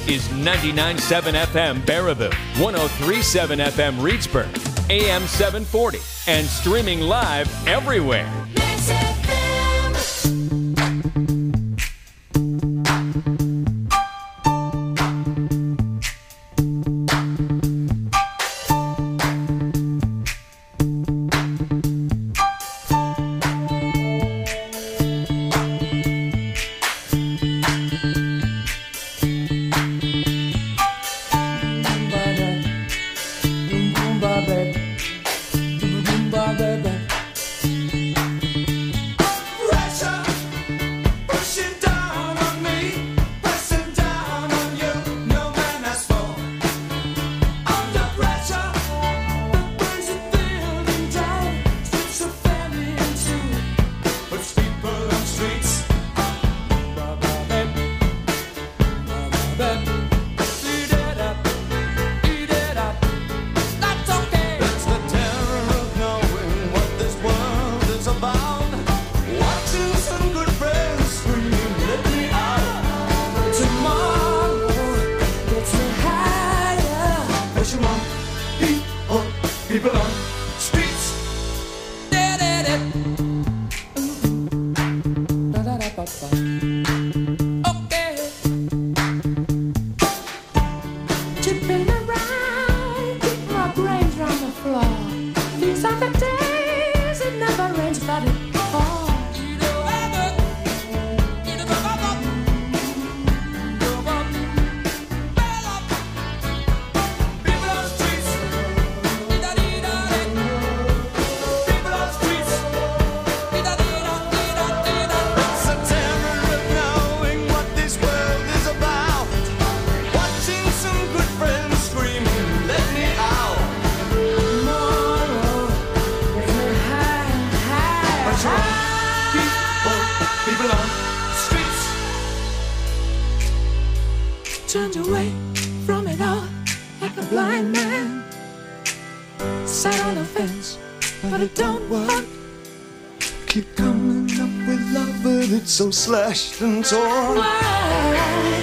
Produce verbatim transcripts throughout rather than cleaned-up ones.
is ninety-nine point seven F M Baraboo, one oh three point seven F M Reedsburg, A M seven forty, and streaming live everywhere. Mix F M. Turned away from it all like a blind man. Sat on the fence, but it don't work. Keep coming up with love, but it's so slashed and torn. Why?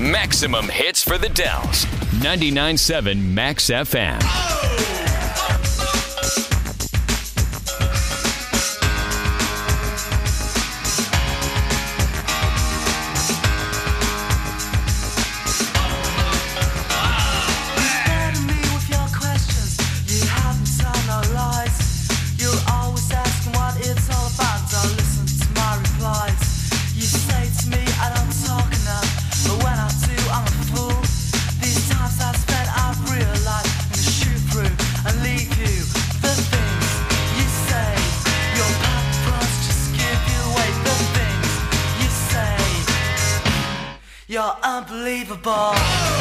Maximum hits for the Dells. ninety-nine point seven Max F M. You're unbelievable.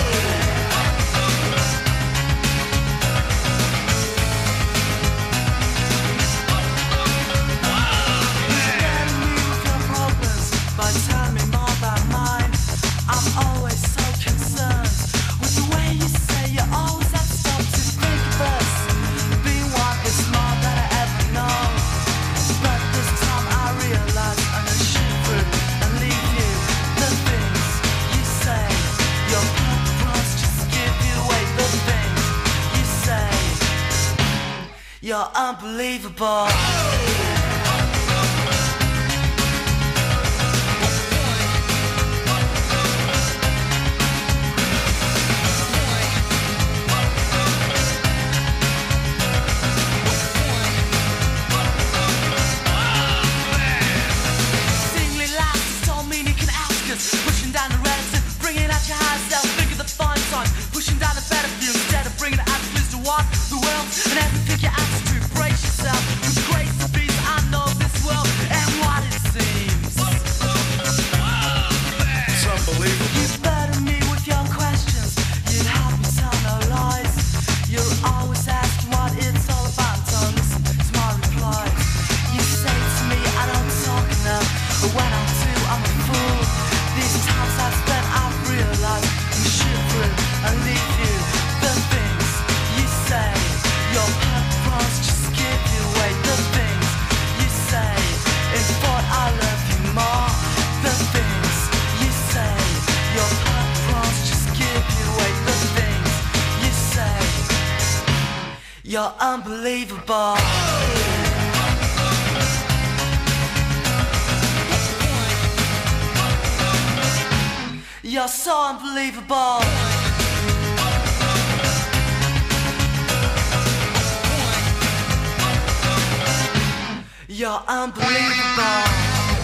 You're unbelievable. Singly laughs don't mean you can ask us. Pushing down the relative, bringing out your higher self. Think of the fun times, pushing down the better view instead of bringing it out to what the world and everything you ask to brace yourself. With grace and peace, I know this world and what it seems. It's unbelievable. You burden me with your questions. You'd have me tell no lies. You're always asking what it's all about. Don't listen to my replies. You say to me I don't talk enough, but when I do, I'm a fool. These times I've spent, I've realized I'm shoot through and leave you the things you say. Your purpose just give you away the things you say. In thought I love you more. The things you say. Your purpose just give you away the things you say. You're unbelievable. You're so unbelievable. You're unbelievable.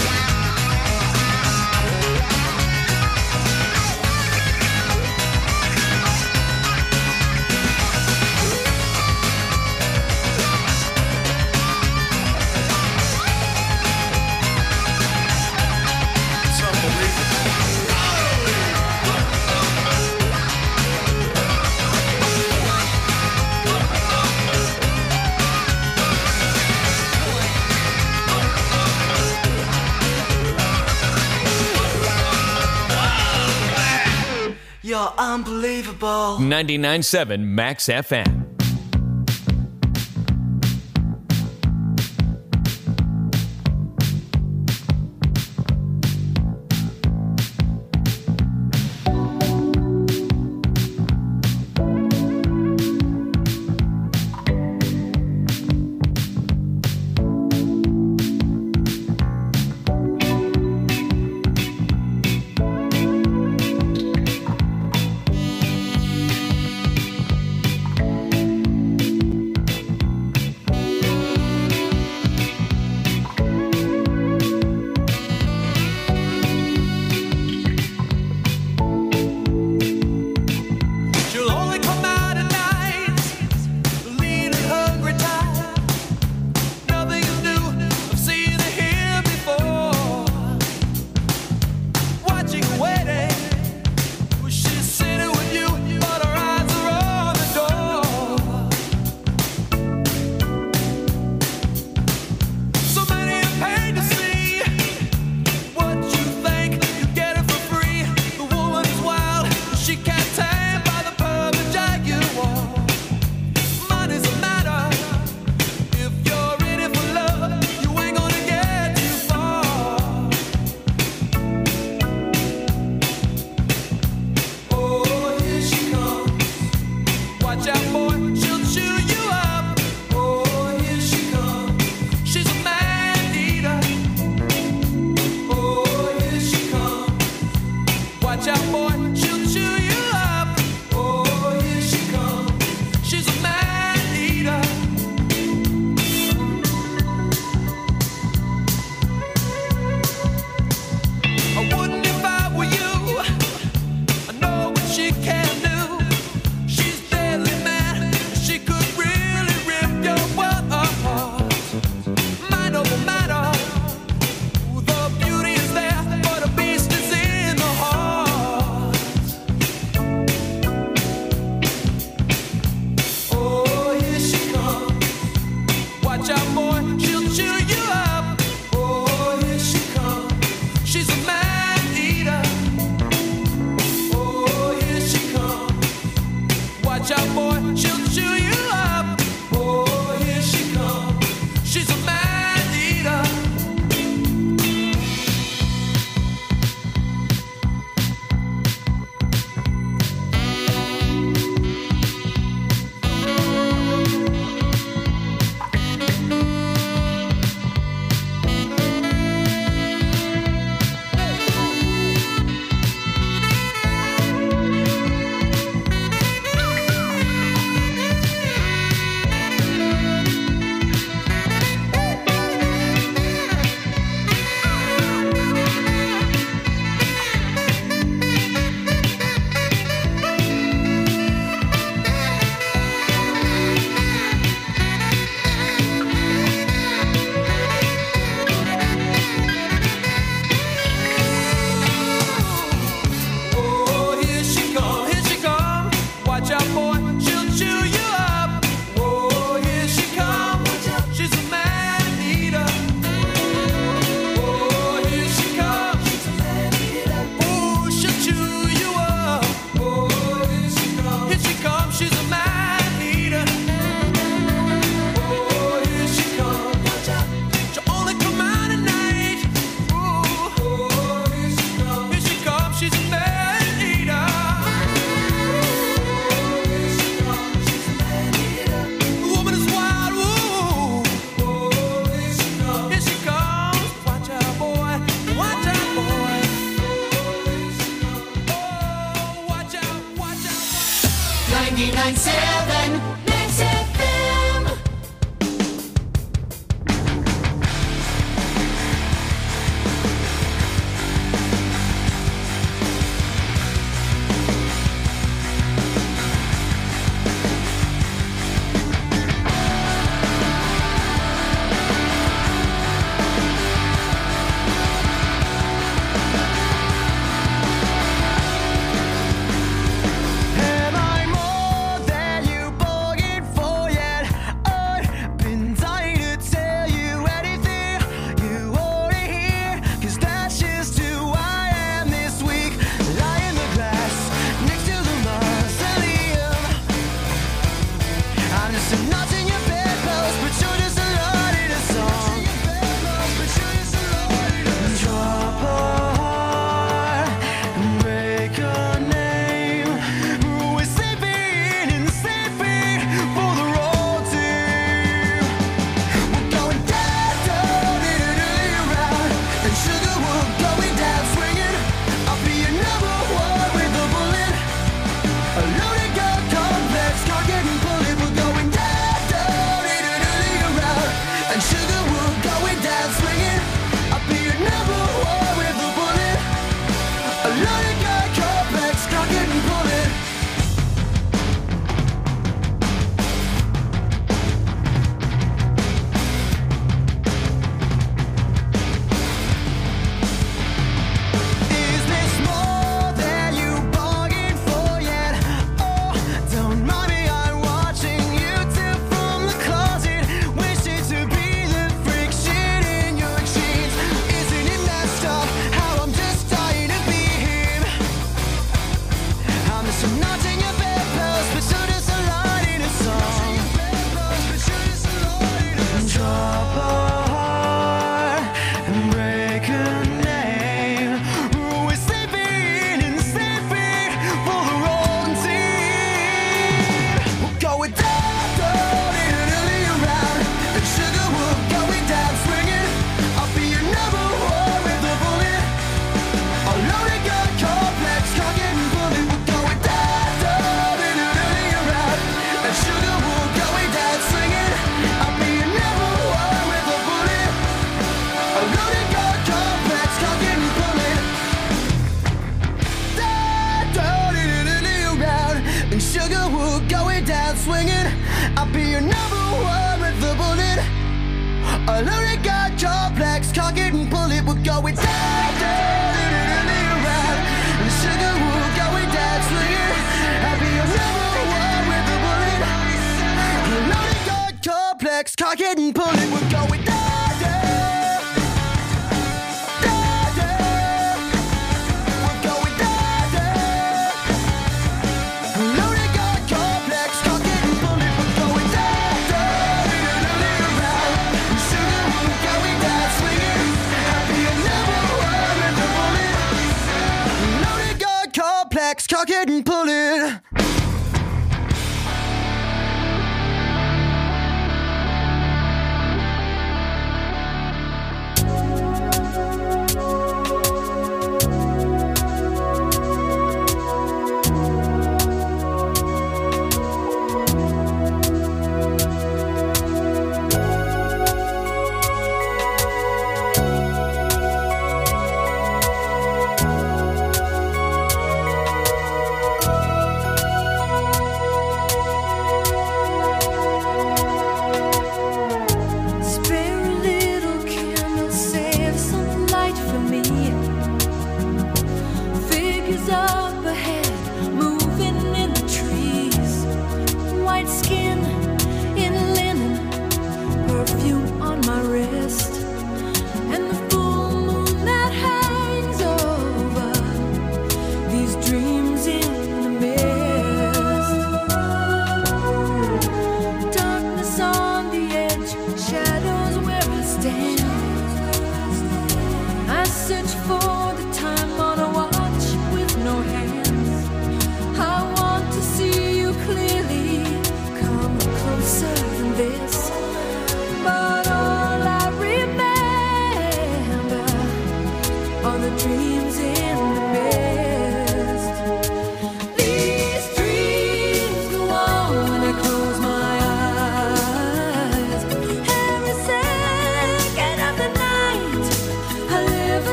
You're unbelievable. ninety-nine point seven Max F M. ninety-nine point seven Mix F M. Cock it and pull it, we're going da da da da. We're going da da. Loaded gun complex, cock it and pull it, we're going da da. Sugar, we're going down swinging. Happy you never were with the bullet. Loaded gun complex, cock it and pull it. Search for the time on a watch with no hand.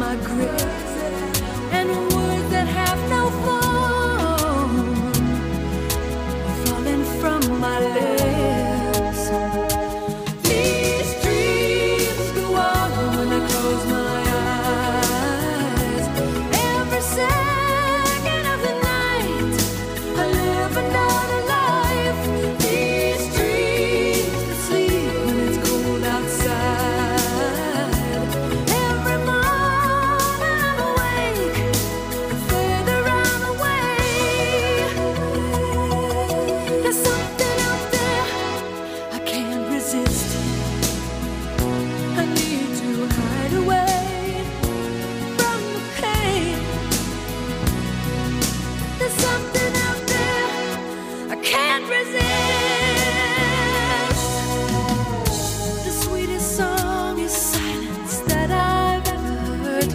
my grip, and words that have no form are falling from my lips. These dreams go on when I close my eyes. Every second of the night, I live another life. These dreams that sleep when it's cold outside. Every morning I'm awake, and further I'm away. There's something out there I can't resist. I need to hide away from the pain. There's something out there I can't resist. The sweetest song is silence that I've ever heard.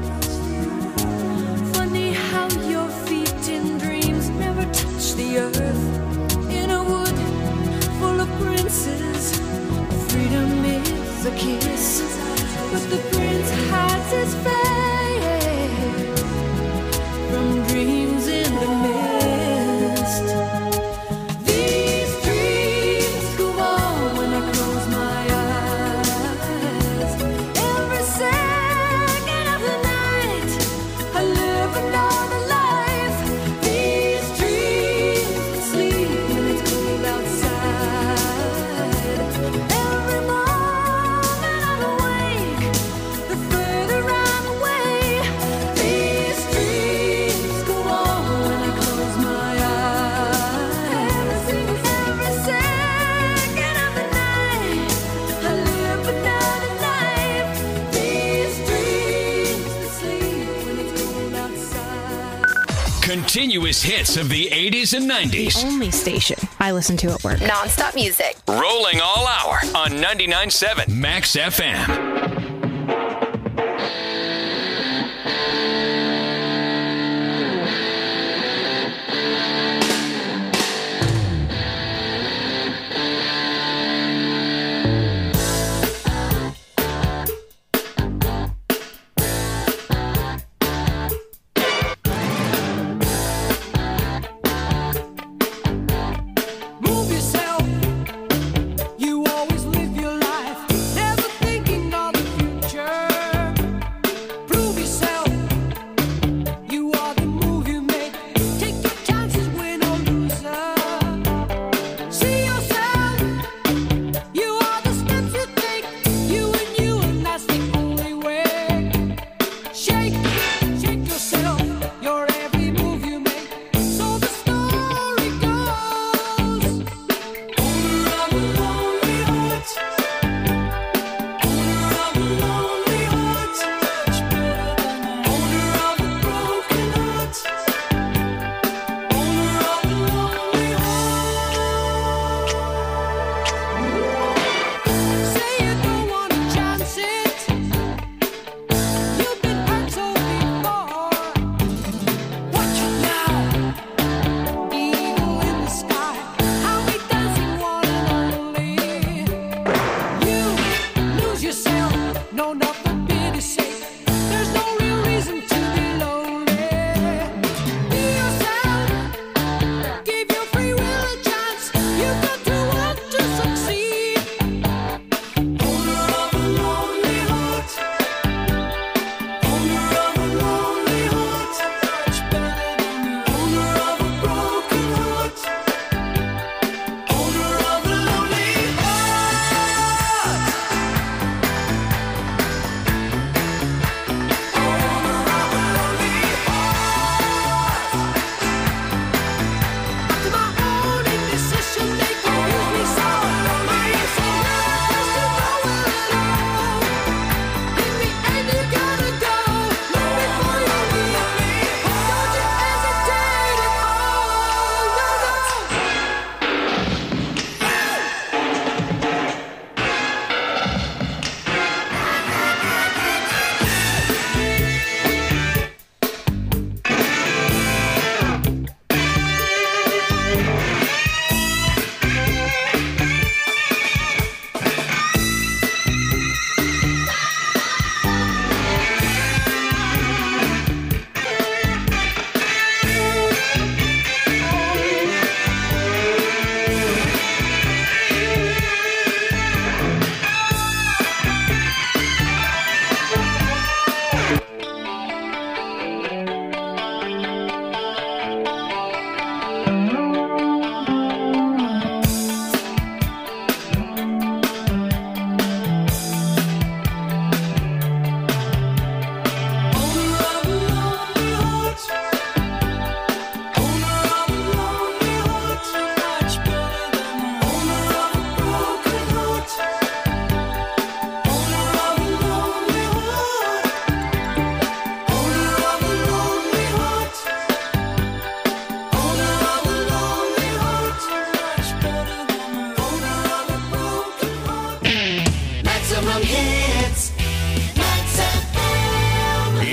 Funny how your feet in dreams never touch the earth. In a wood full of princes, freedom is a kiss, but the prince hides his face from dreams in the mist. These dreams go on when I close my eyes. Every second of the night, I live another life. These dreams that sleep when it's cold outside. Every morning I'm awake, the further I'm away. These dreams go on when I close my eyes. Every second of the night, I live another life. These dreams that sleep when it's cold outside. Continuous hits of the eighties and nineties. Only station I listen to at work. Non-stop music. Rolling all hour on ninety-nine point seven Max F M. Move yourself. You always live your life, never thinking of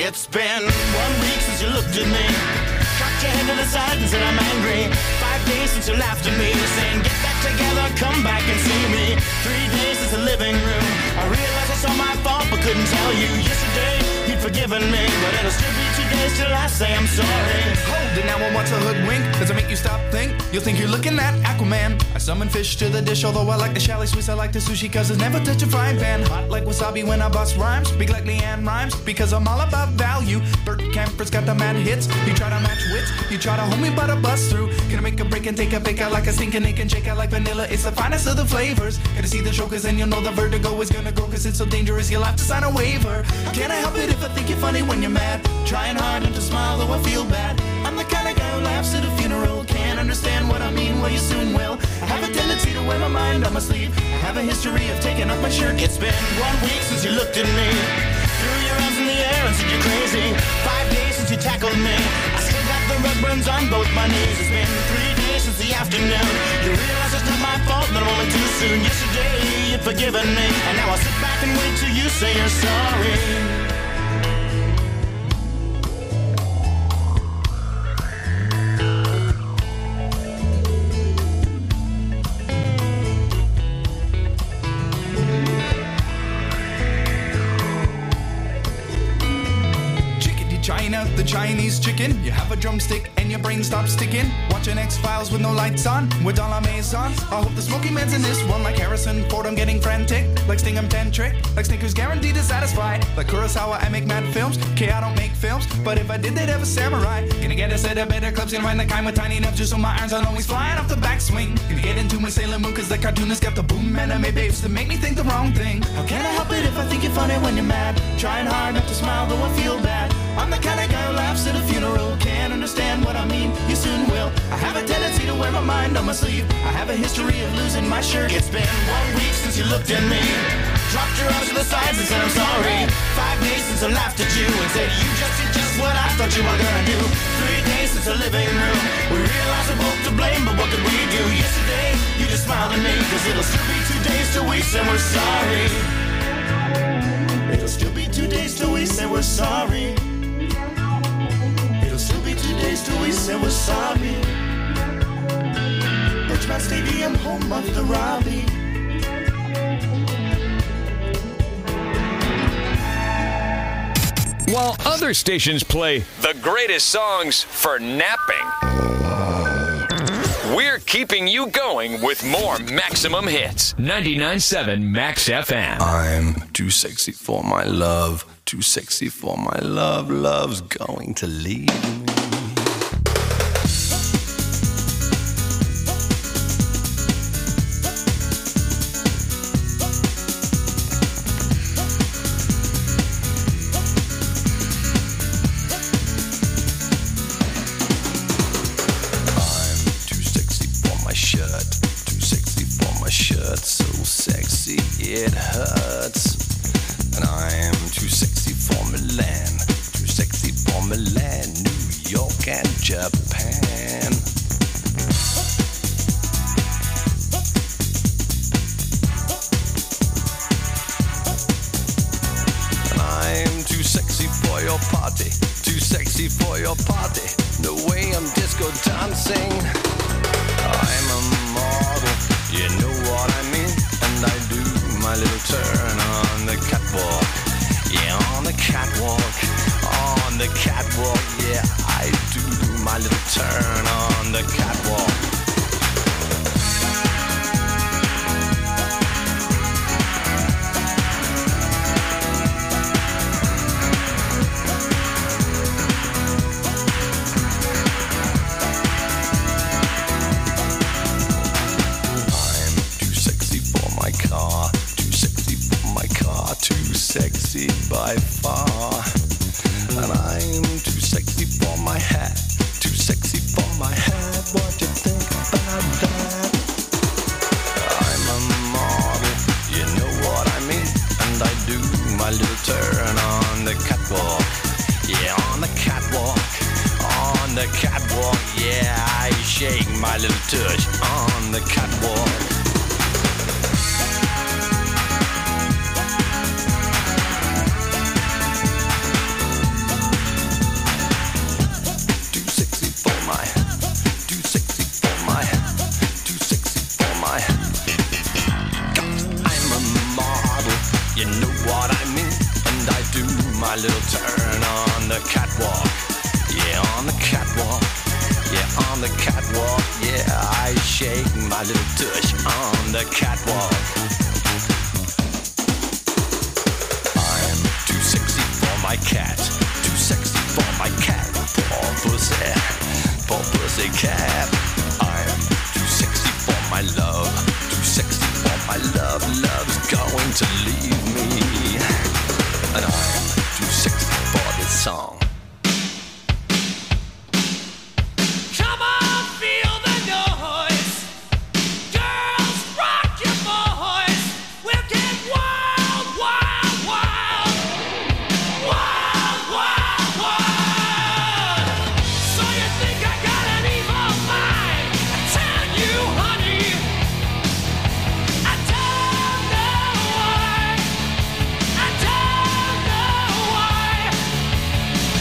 It's been one week since you looked at me, cocked your head to the side and said I'm angry. Five days since you laughed at me, saying get back together, come back and see me. Three days since the living room, I realized it's all my fault but couldn't tell you. Yesterday you'd forgiven me, but it'll still be two days till I say I'm sorry. Hold it now, I want to hoodwink. Does it make you stop think? You'll think you're looking at Aquaman. I summon fish to the dish, although I like the chalet Swiss, I like the sushi, cause it's never touch a frying pan. Hot like wasabi when I bust rhymes, big like Leanne rhymes, because I'm all about value. Bert Camper's got the mad hits. You try to match wits, you try to hold me but I bust through. Gonna make a break and take a fake out like a stinking ache and shake out like vanilla. It's the finest of the flavors. Gotta see the show cause then you'll know the vertigo is gonna go, cause it's so dangerous you'll have to sign a waiver. Can't I help it if I think you're funny when you're mad? Trying hard not to smile though I feel bad. I'm the kind of guy who laughs at a funeral. Can't understand what I mean, well you soon will. I have a tendency to wear my mind on my sleeve. I have a history of taking off my shirt. It's been one week since you looked at me, threw your arms in the air and said you're crazy. Five days since you tackled me, I still got the rug burns on both my knees. It's been three days since the afternoon, you realize it's not my fault, but I'm only too soon. Yesterday you'd forgiven me, and now I'll sit back and wait till you say you're sorry. China, the Chinese chicken. You have a drumstick and your brain stops sticking. Watching X-Files with no lights on, with all our maisons. I hope the smoky man's in this one, like Harrison Ford, I'm getting frantic. Like Sting, I'm tantric. Like Snickers, guaranteed to satisfy. Like Kurosawa, I make mad films. K, I don't make films, but if I did, they'd have a samurai. Gonna get a set of better clubs, gonna find the kind with tiny enough just so my irons aren't always flying off the backswing. Gonna get into my Sailor Moon, cause the cartoonist got the boom anime babes to make me think the wrong thing. How can I help it if I think you're funny when you're mad? Trying hard not to smile, though I feel bad. I'm the kind of guy who laughs at a funeral. Can't understand what I mean, you soon will. I have a tendency to wear my mind on my sleeve. I have a history of losing my shirt. It's been one week since you looked at me, dropped your arms to the sides and said I'm sorry. Five days since I laughed at you and said you just did just what I thought you were gonna do. Three days since the living room, we realized we're both to blame, but what could we do? Yesterday, you just smiled at me, cause it'll still be two days till we say we're sorry. It'll still be two days till we say we're sorry. It'll still be two days till we say we're sorry. Bridgemont Stadium, home of the Robbie. While other stations play the greatest songs for napping, we're keeping you going with more Maximum Hits. ninety-nine point seven Max F M. I'm too sexy for my love, too sexy for my love, love's going to leave me. It hurts, and I'm too sexy for Milan, too sexy for Milan, New York and Japan. And I'm too sexy for your party, too sexy for your party, the way I'm disco dancing. I'm a model, you know what I mean, and I do my little turn on the catwalk, yeah, on the catwalk, on the catwalk, yeah, I do my little turn on the catwalk. Sexy by far, and I'm too sexy for my hat, too sexy for my hat. What do you think about that? I'm a model, you know what I mean, and I do my little turn on the catwalk, yeah, on the catwalk, on the catwalk, yeah, I shake my little tush on the catwalk. turn on the catwalk. Yeah, on the catwalk. Yeah, on the catwalk. Yeah, I shake my little tush on the catwalk. I'm too sexy for my cat. Too sexy for my cat. Poor pussy. Poor pussy cat. I'm too sexy for my love. Too sexy for my love. Love's going to leave me. And I'm too sexy for this song. Come on, feel the noise. Girls, rock your voice. We'll get wild, wild, wild. Wild, wild, wild. So you think I got an evil mind? I tell you, honey, I don't know why. I don't know why.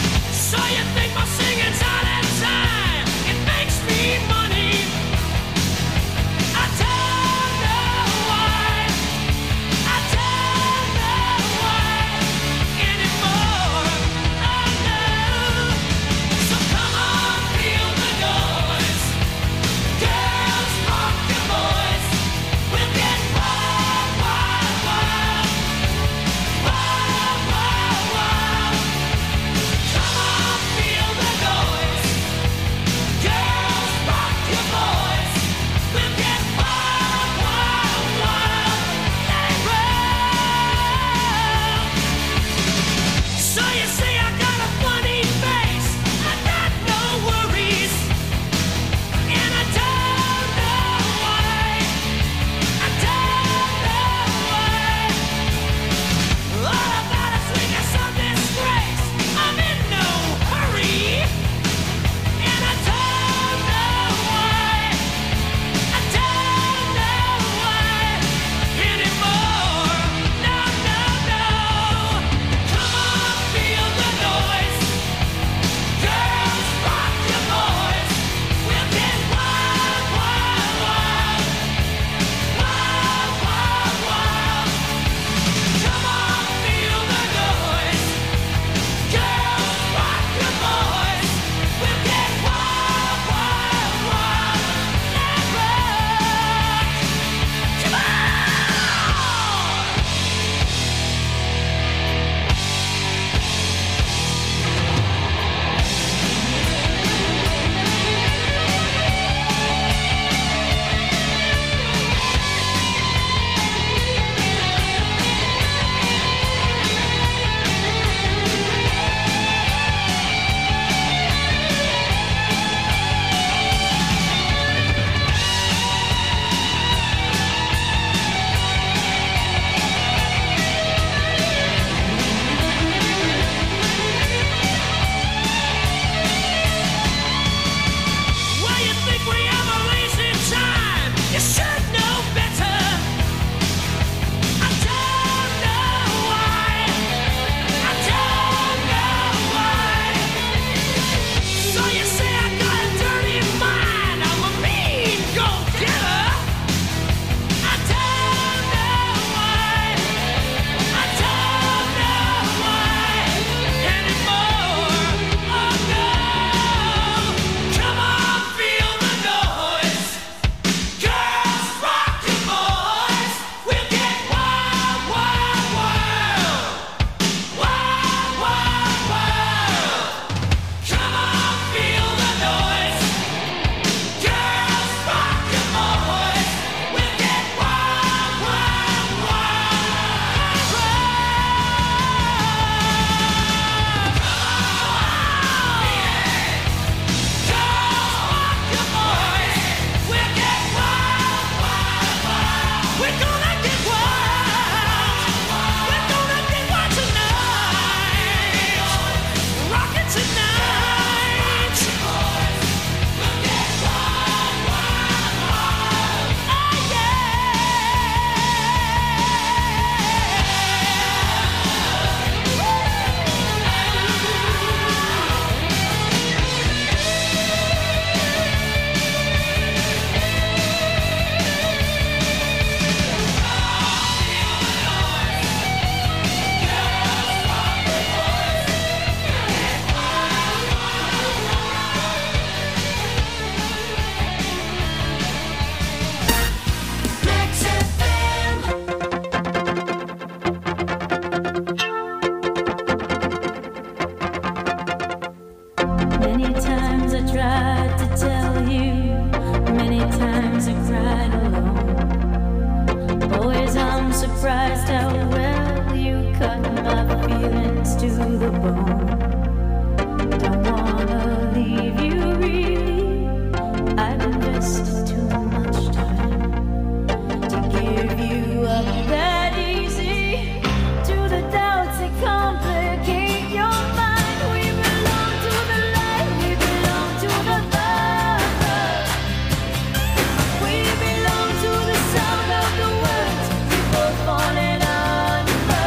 surprised how well you cut my feelings to the bone. Don't wanna leave you really. I've invested too much time to give you up that easy. To the doubts that complicate your mind. We belong to the light, we belong to the thunder. We belong to the sound of the words we both falling under.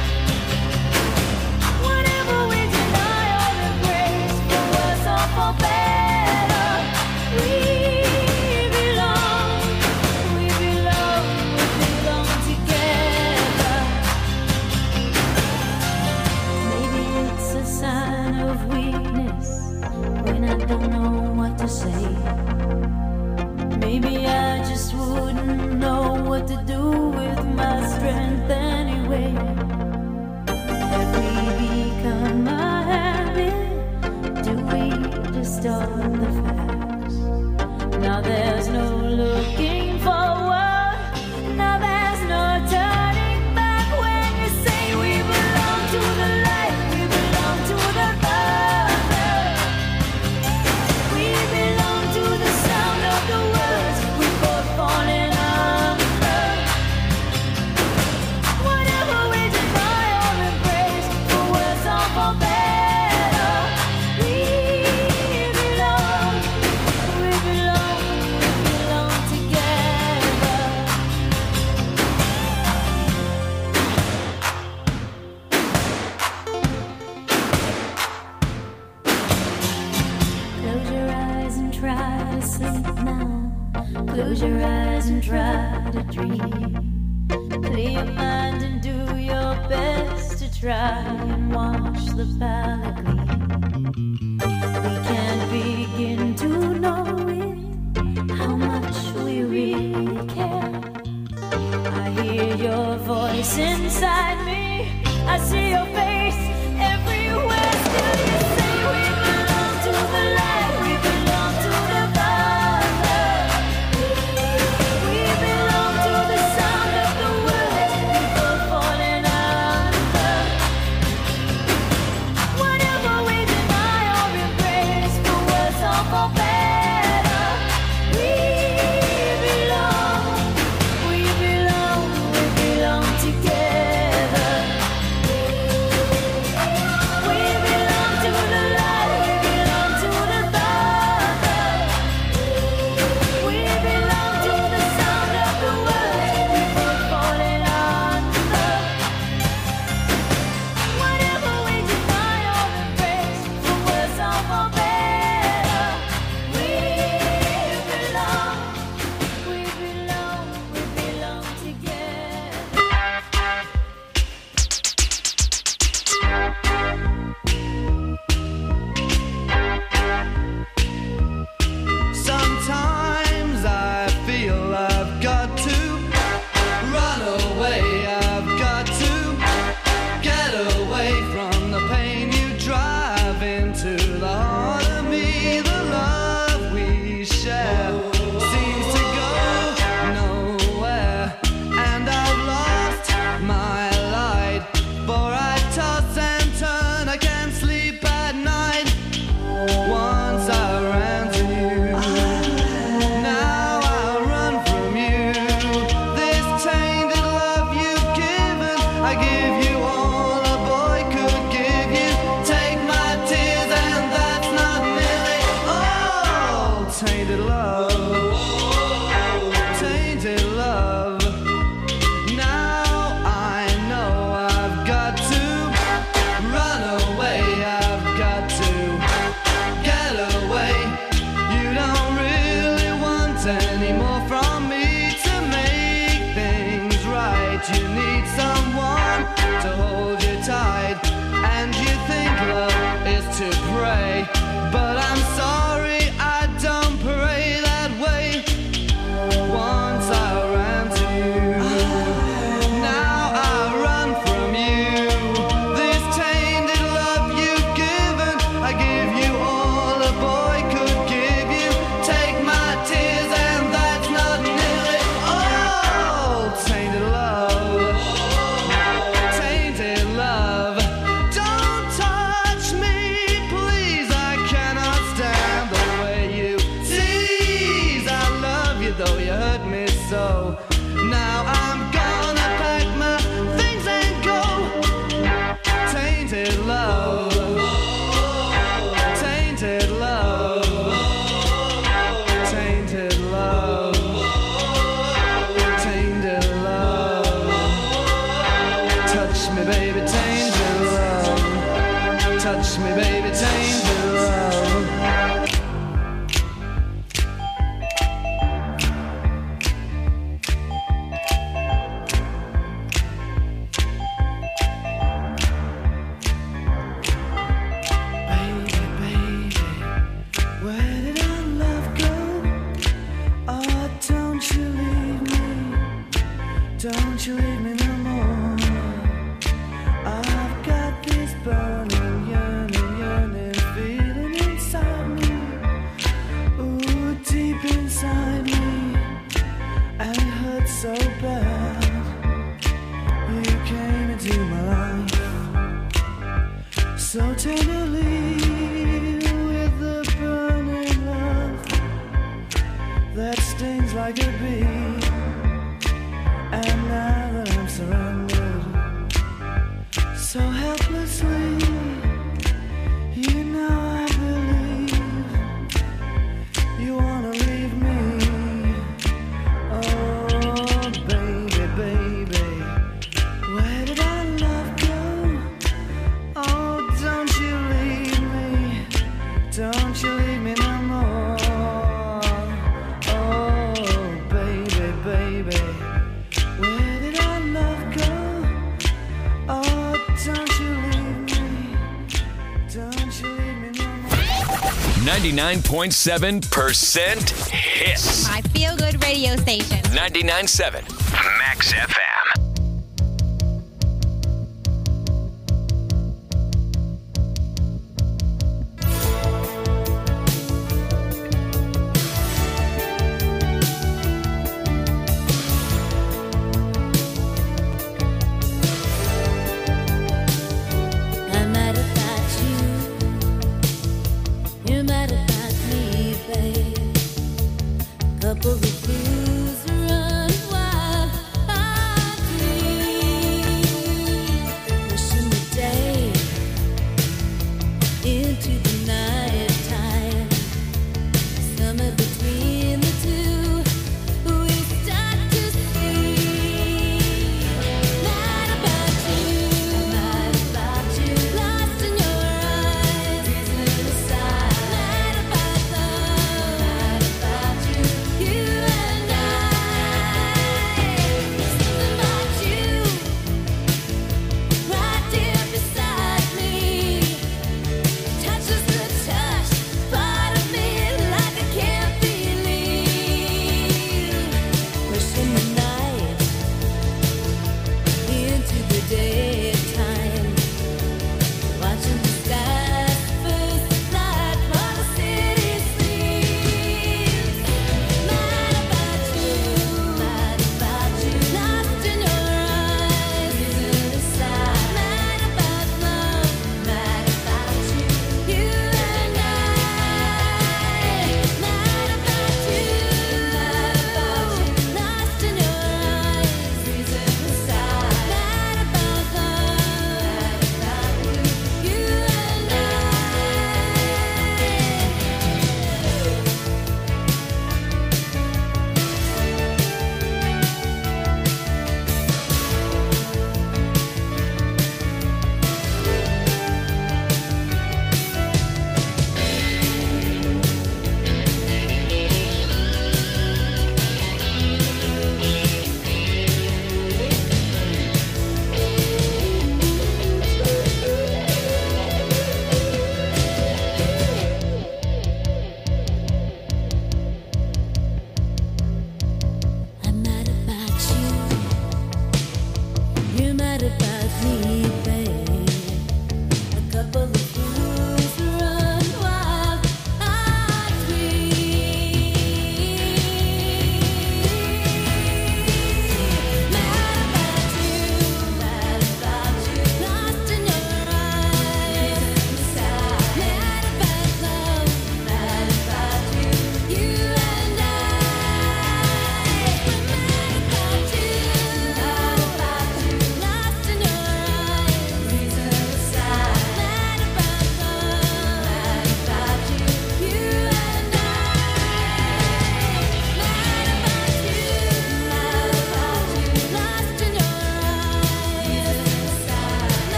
Whatever we deny or embrace, for worse or for better, we belong, we belong, we belong together. Maybe it's a sign of weakness when I don't know what to say. Maybe I just wouldn't know what to do with my strength anyway. Have we become a habit? Do we distort the facts? Now there's no looking forward. Now there's no turning back when you say we belong to the light, we belong to the thunder. We belong to the sound of the words we both falling under. Whatever we deny or embrace, for worse or for better, we belong, we belong, we belong together. Close your eyes and try to sleep now. Close your eyes and try to dream. Clear your mind and do your best to try and watch the palette gleam. We can't begin to know it, how much we really care. I hear your voice inside me, I see your face everywhere. Still you say we belong to the light, we belong to the thunder. We belong to the sound of the words we both falling under. Whatever we deny or embrace, for worse or for better, we belong, we belong, we belong together. We belong to the light, we belong to the thunder. We belong to the sound of the words we both falling under. Whatever we deny or embrace, for worse or for better, we belong, we belong, we belong together. Sometimes I feel I've got to run away. I've got to get away from the pain you drive into the heart of me. The love we share seems to go nowhere, and I've lost my light. For I toss and turn, I can't sleep at night. Once I ran to you, now I run from you. This tainted love you've given, I give you all a boy could give you. Take my tears and that's not nearly all. Tainted love, tainted love. Now I know I've got to run away. I've got to get away. You don't really want any more from me to make things right. You need someone to hold you tight, and you think love is to pray. But I'm sorry, I don't pray that way. Once I ran to you, now I run from you. This tainted love you've given, I give you all a boy could give you. Take my tears and that's not nearly all. Tainted love. Now I'm gonna pack my things and go. Tainted love, tainted love, tainted love, tainted love. Touch me, baby, tainted love. Touch me, baby, tainted love. Baby, baby, where did our love go? Oh, don't you leave me, don't you leave me no more. I've got this burning, yearning, yearning feeling inside me. Ooh, deep inside me, and it hurts so bad. You came into my life so tenderly with the burning love that stings like a bee. And now that I'm surrounded so helplessly, you know I believe you wanna leave me. Oh, baby, baby, where did our love go? Oh, don't you leave me, don't you leave me no more. Oh, baby, baby, where did our love go? Oh, don't you leave me, don't you leave me no more. ninety-nine point seven percent hits. My feel good radio station. ninety-nine point seven Max F M. I'm mad about you. You're mad about me, babe. Couple of blues run wild. I dream, wishing the day into the night time. Somewhere between the two, we start to see. Mad about you, mad about you. Lost in your eyes, reason aside. Mad about love, mad about you, you and I. Something about you, right here beside me, touches the touch.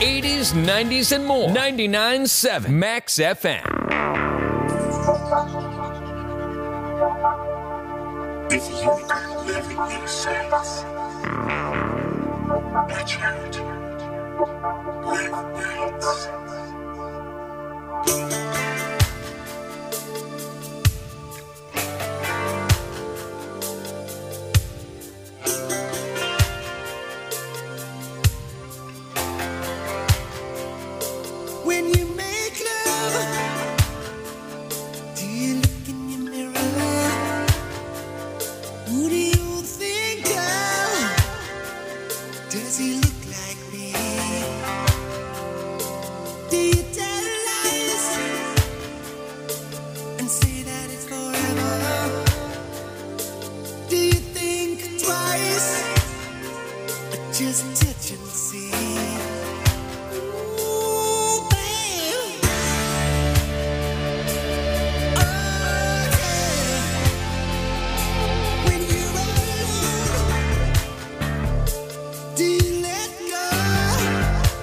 eighties, nineties, and more. ninety-nine point seven Max F M. If you could live in your sense, I tried to live nights. When you make love, do you look in your mirror? Who do you think of? Does he look like me? Do you tell lies and say that it's forever? Do you think twice or just touch and see? Do you let go?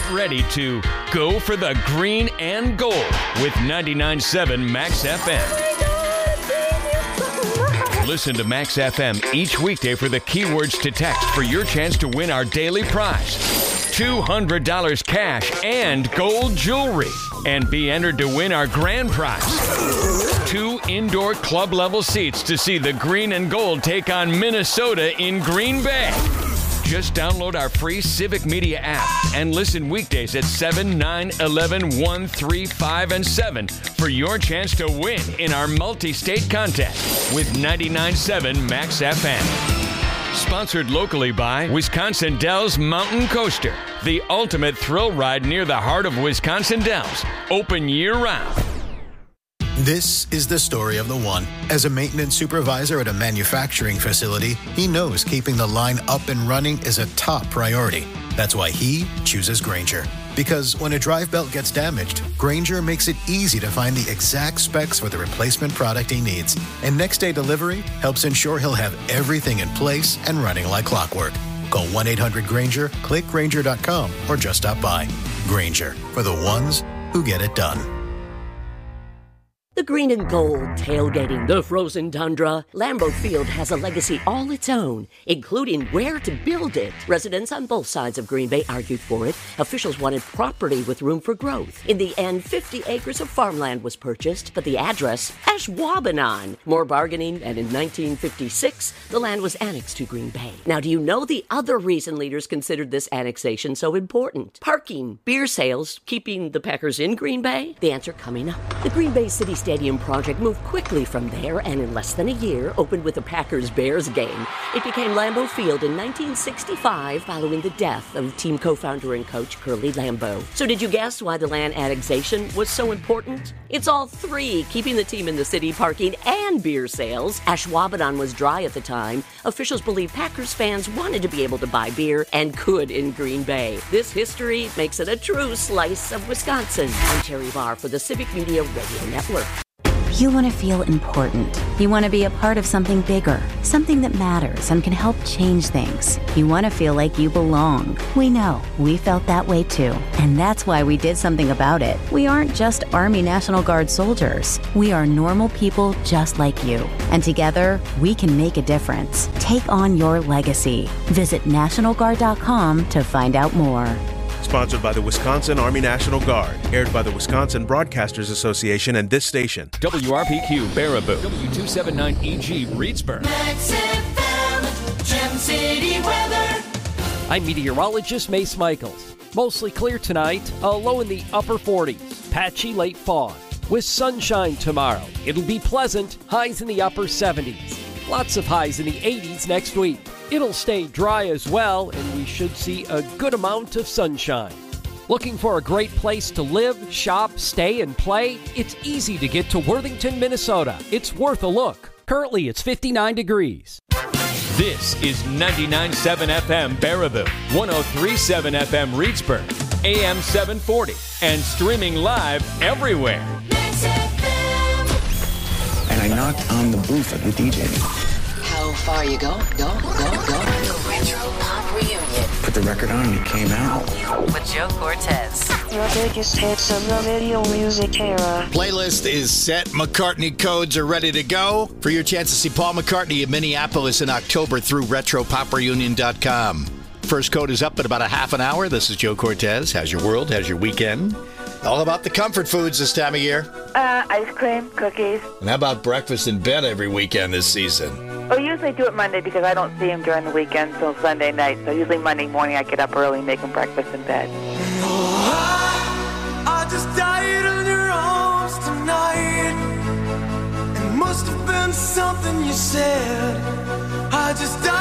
Get ready to go for the green and gold with ninety-nine point seven Max F M. Listen to Max F M each weekday for the keywords to text for your chance to win our daily prize. two hundred dollars cash and gold jewelry. And be entered to win our grand prize. Two indoor club level seats to see the green and gold take on Minnesota in Green Bay. Just download our free Civic Media app and listen weekdays at seven, nine, eleven, one, three, five, and seven for your chance to win in our multi-state contest with ninety-nine point seven Max F M. Sponsored locally by Wisconsin Dells Mountain Coaster, the ultimate thrill ride near the heart of Wisconsin Dells. Open year-round. This is the story of the one. As a maintenance supervisor at a manufacturing facility, he knows keeping the line up and running is a top priority. That's why he chooses Grainger. Because when a drive belt gets damaged, Grainger makes it easy to find the exact specs for the replacement product he needs. And next day delivery helps ensure he'll have everything in place and running like clockwork. Call one eight hundred Grainger, click Grainger dot com, or just stop by. Grainger, for the ones who get it done. The green and gold tailgating the frozen tundra. Lambeau Field has a legacy all its own, including where to build it. Residents on both sides of Green Bay argued for it. Officials wanted property with room for growth. In the end, fifty acres of farmland was purchased, but the address, Ashwaubenon. More bargaining, and in nineteen fifty-six, the land was annexed to Green Bay. Now, do you know the other reason leaders considered this annexation so important? Parking, beer sales, keeping the Packers in Green Bay? The answer coming up. The Green Bay City Stadium project moved quickly from there and in less than a year opened with a Packers-Bears game. It became Lambeau Field in nineteen sixty-five following the death of team co-founder and coach Curly Lambeau. So did you guess why the land annexation was so important? It's all three, keeping the team in the city, parking, and beer sales. Ashwaubenon was dry at the time. Officials believe Packers fans wanted to be able to buy beer and could in Green Bay. This history makes it a true slice of Wisconsin. I'm Terry Barr for the Civic Media Radio Network. You want to feel important. You want to be a part of something bigger, something that matters and can help change things. You want to feel like you belong. We know. We felt that way too. And that's why we did something about it. We aren't just Army National Guard soldiers. We are normal people just like you. And together, we can make a difference. Take on your legacy. Visit National Guard dot com to find out more. Sponsored by the Wisconsin Army National Guard. Aired by the Wisconsin Broadcasters Association and this station. W R P Q, Baraboo. W two seventy-nine E G, Reedsburg. Max F M, Gem City weather. I'm meteorologist Mace Michaels. Mostly clear tonight, a low in the upper forties. Patchy late fog. With sunshine tomorrow. It'll be pleasant, highs in the upper seventies. Lots of highs in the eighties next week. It'll stay dry as well, and we should see a good amount of sunshine. Looking for a great place to live, shop, stay, and play? It's easy to get to Worthington, Minnesota. It's worth a look. Currently, it's fifty-nine degrees. This is ninety-nine point seven F M Baraboo, one oh three point seven F M Reedsburg, A M seven forty, and streaming live everywhere. And I knocked on the booth of the D J. How far you go? Go, go, go. The Retro Pop Reunion. Put the record on and it came out. With Joe Cortez. The biggest hits of the video music era. Playlist is set. McCartney codes are ready to go. For your chance to see Paul McCartney in Minneapolis in October through retro pop reunion dot com. First code is up in about a half an hour. This is Joe Cortez. How's your world? How's your weekend? All about the comfort foods this time of year. Uh, ice cream, cookies. And how about breakfast in bed every weekend this season? Oh, usually do it Monday because I don't see him during the weekend until Sunday night. So usually Monday morning I get up early and make him breakfast in bed. Oh, I, I just died on your arms tonight. It must have been something you said. I just died.